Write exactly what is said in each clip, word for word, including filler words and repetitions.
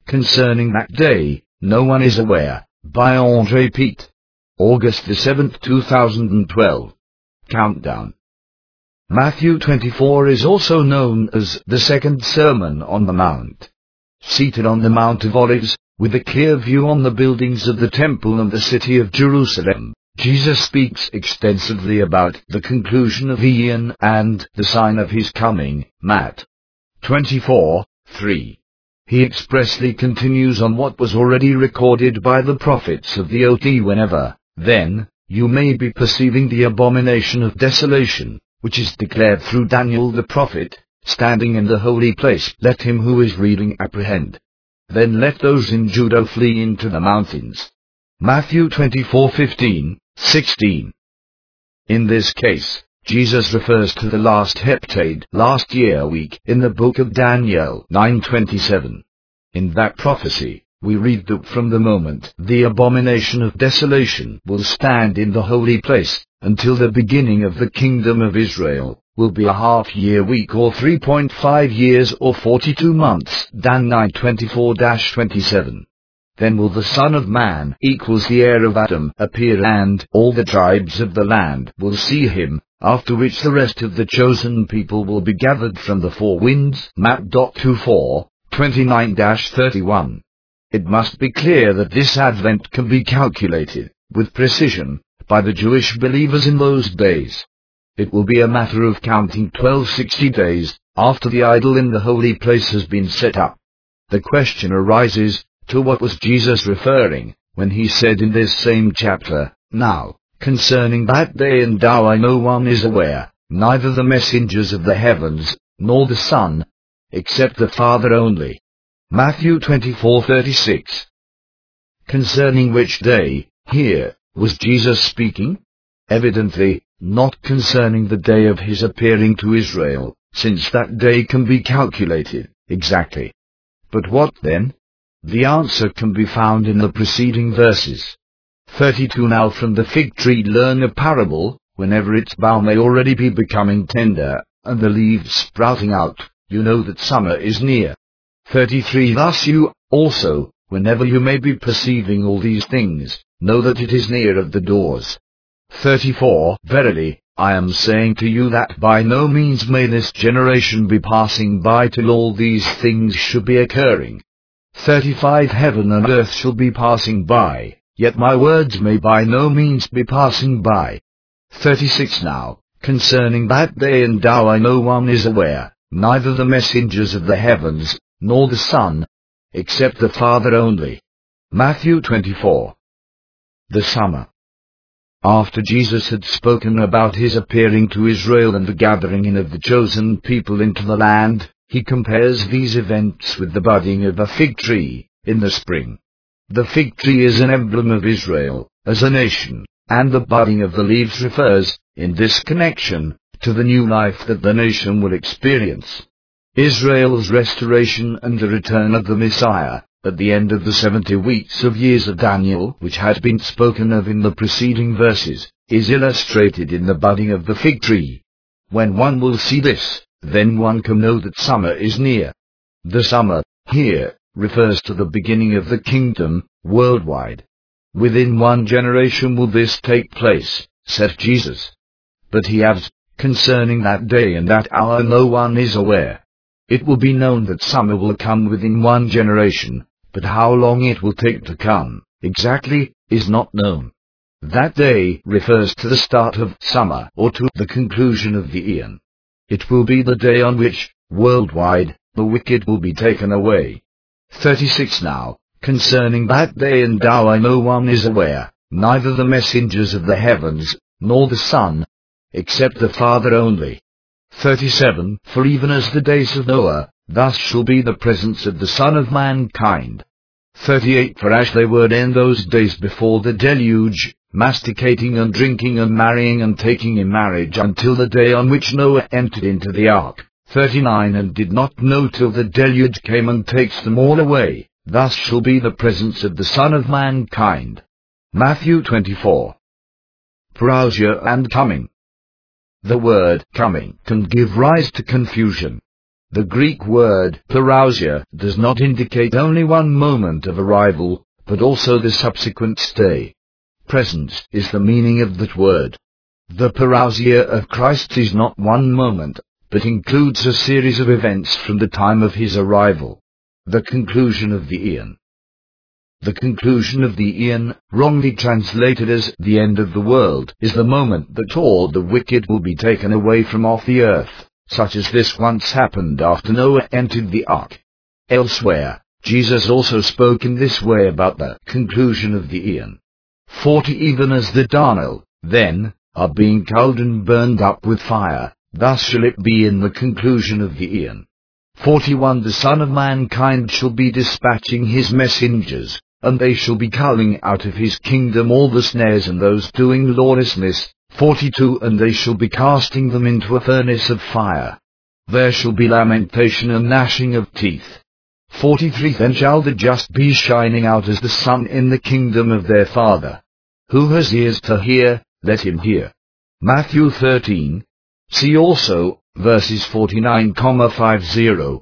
Concerning that day, no one is aware. By André Pete. August the seventh, two thousand twelve. Countdown. Matthew twenty-four is also known as the Second Sermon on the Mount. Seated on the Mount of Olives, with a clear view on the buildings of the temple and the city of Jerusalem, Jesus speaks extensively about the conclusion of the eon and the sign of his coming. Matt twenty-four, three. He expressly continues on what was already recorded by the prophets of the old. Whenever, then, you may be perceiving the abomination of desolation, which is declared through Daniel the prophet, standing in the holy place. Let him who is reading apprehend. Then let those in Judah flee into the mountains. Matthew twenty-four, fifteen, sixteen. In this case, Jesus refers to the last heptade, last year week, in the book of Daniel nine twenty-seven. In that prophecy, we read that from the moment the abomination of desolation will stand in the holy place, until the beginning of the kingdom of Israel, will be a half-year week or three point five years or forty-two months. Dan nine twenty-four to twenty-seven. Then will the Son of Man, equals the heir of Adam, appear, and all the tribes of the land will see him, after which the rest of the chosen people will be gathered from the four winds. Matt twenty-four, twenty-nine to thirty-one. It must be clear that this advent can be calculated, with precision, by the Jewish believers in those days. It will be a matter of counting twelve sixty days, after the idol in the holy place has been set up. The question arises, to what was Jesus referring, when he said in this same chapter, "Now, concerning that day and hour no one is aware, neither the messengers of the heavens, nor the Son, except the Father only." Matthew twenty-four, thirty-six. Concerning which day, here, was Jesus speaking? Evidently, not concerning the day of his appearing to Israel, since that day can be calculated exactly. But what then? The answer can be found in the preceding verses. thirty-two. Now from the fig tree learn a parable. Whenever its bough may already be becoming tender, and the leaves sprouting out, you know that summer is near. thirty-three. Thus you, also, whenever you may be perceiving all these things, know that it is near at the doors. thirty-four. Verily, I am saying to you that by no means may this generation be passing by till all these things should be occurring. thirty-five. Heaven and earth shall be passing by, yet my words may by no means be passing by. thirty-six. Now, concerning that day and hour no one is aware, neither the messengers of the heavens, nor the Son, except the Father only. Matthew twenty-four. The summer. After Jesus had spoken about his appearing to Israel and the gathering in of the chosen people into the land, he compares these events with the budding of a fig tree, in the spring. The fig tree is an emblem of Israel, as a nation, and the budding of the leaves refers, in this connection, to the new life that the nation will experience. Israel's restoration and the return of the Messiah, at the end of the seventy weeks of years of Daniel, which had been spoken of in the preceding verses, is illustrated in the budding of the fig tree. When one will see this, then one can know that summer is near. The summer, here, refers to the beginning of the kingdom, worldwide. Within one generation will this take place, said Jesus. But he adds, concerning that day and that hour no one is aware. It will be known that summer will come within one generation, but how long it will take to come, exactly, is not known. That day refers to the start of summer or to the conclusion of the eon. It will be the day on which, worldwide, the wicked will be taken away. thirty-six. Now, concerning that day and hour no one is aware, neither the messengers of the heavens, nor the Son, except the Father only. thirty-seven. For even as the days of Noah, thus shall be the presence of the Son of Mankind. thirty-eight. For as they were in those days before the deluge, masticating and drinking and marrying and taking in marriage until the day on which Noah entered into the ark. thirty-nine. And did not know till the deluge came and takes them all away, thus shall be the presence of the Son of Mankind. Matthew twenty-four. Parousia and coming. The word coming can give rise to confusion. The Greek word parousia does not indicate only one moment of arrival, but also the subsequent stay. Presence is the meaning of that word. The parousia of Christ is not one moment, but includes a series of events from the time of his arrival. The conclusion of the eon. The conclusion of the eon, wrongly translated as the end of the world, is the moment that all the wicked will be taken away from off the earth, such as this once happened after Noah entered the ark. Elsewhere, Jesus also spoke in this way about the conclusion of the eon. forty Even as the darnel, then, are being culled and burned up with fire, thus shall it be in the conclusion of the eon. forty-one The Son of Mankind shall be dispatching his messengers, and they shall be culling out of his kingdom all the snares and those doing lawlessness. forty-two And they shall be casting them into a furnace of fire. There shall be lamentation and gnashing of teeth. forty-three Then shall the just be shining out as the sun in the kingdom of their Father. Who has ears to hear, let him hear. Matthew thirteen. See also, verses forty-nine, fifty.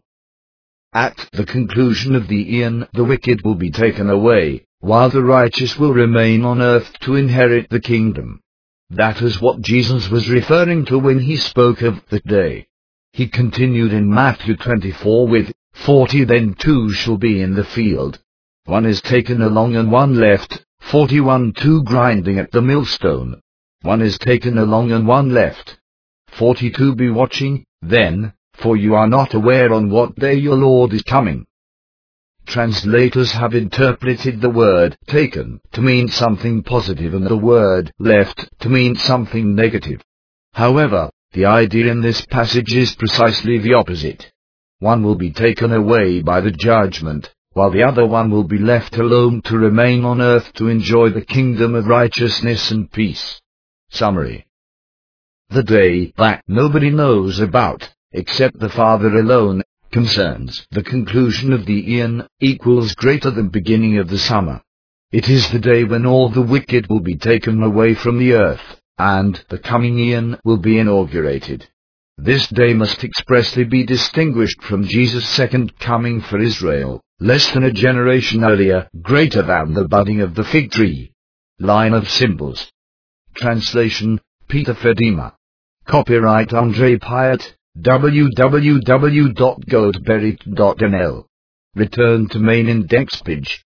At the conclusion of the eon, the wicked will be taken away, while the righteous will remain on earth to inherit the kingdom. That is what Jesus was referring to when he spoke of that day. He continued in Matthew twenty-four with, forty Then two shall be in the field. One is taken along and one left. forty-one Two grinding at the millstone. One is taken along and one left. forty-two Be watching, then, for you are not aware on what day your Lord is coming. Translators have interpreted the word taken to mean something positive and the word left to mean something negative. However, the idea in this passage is precisely the opposite. One will be taken away by the judgment, while the other one will be left alone to remain on earth to enjoy the kingdom of righteousness and peace. Summary. The day that nobody knows about, except the Father alone, concerns the conclusion of the eon, equals greater than beginning of the summer. It is the day when all the wicked will be taken away from the earth, and the coming eon will be inaugurated. This day must expressly be distinguished from Jesus' second coming for Israel, less than a generation earlier, greater than the budding of the fig tree. Line of symbols. Translation, Peter Fedima. Copyright André Pyatt, w w w dot goldberry dot n l. Return to main index page.